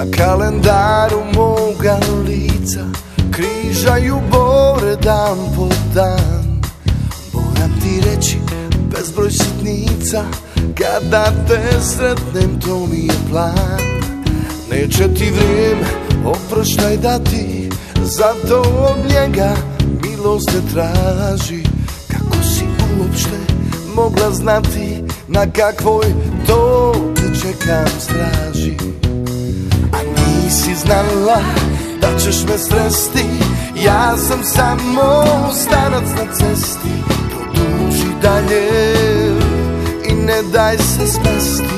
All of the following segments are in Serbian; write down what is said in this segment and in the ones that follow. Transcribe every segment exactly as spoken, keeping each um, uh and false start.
Na kalendaru moga lica križaju bore dan po dan. Moram ti reći bezbroj sitnica, kada te sretnem to mi je plan. Neće ti vrijeme oproštaj dati, zato od njega milost te traži. Kako si uopšte mogla znati na kakvoj to te čekam straži? A nisi znala da ćeš me sresti, ja sam samo starac na cesti. Produži dalje i ne daj se smesti.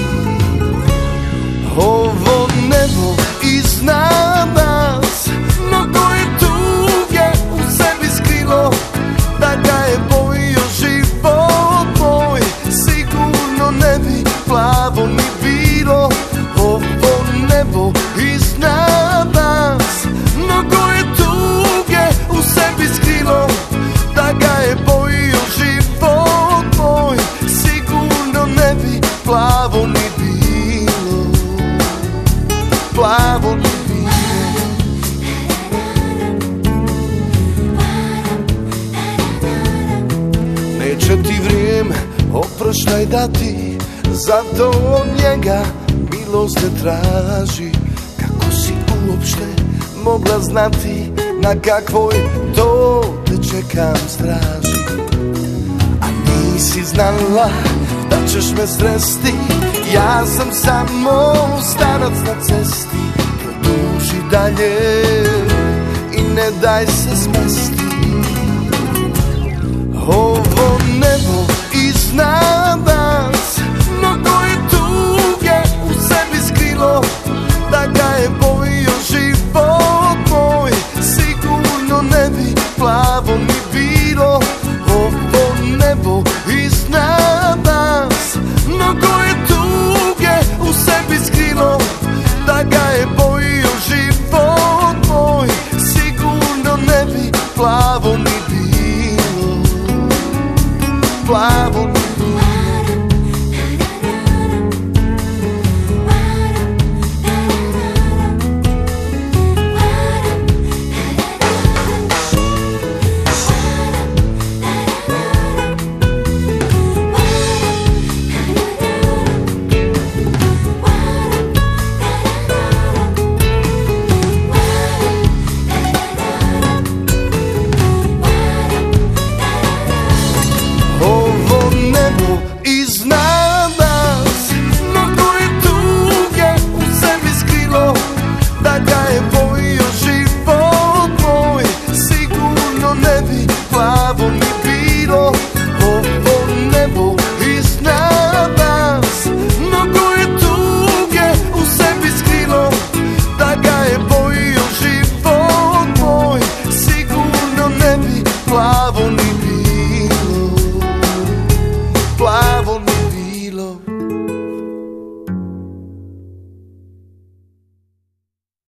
Ovo nebo iznad nas mnogo je tuge u sebi skrilo, da ga je bojio život moj, sigurno ne bi plavo ni bilo. Ovo nebo iznad nas mnogo je tuge u sebi skrilo, da ga je bojio život moj, sigurno ne bi plavo ni bilo. Plavo ni bilo. Neće ti vrijeme oproštaj dati, zato od njega milost te traži. Kako si uopšte mogla znati na kakvoj to te čekam straži? A nisi znala da ćeš me sresti, ja sam samo starac na cesti. Produži dalje i ne daj se smesti. Ovo nebo iznad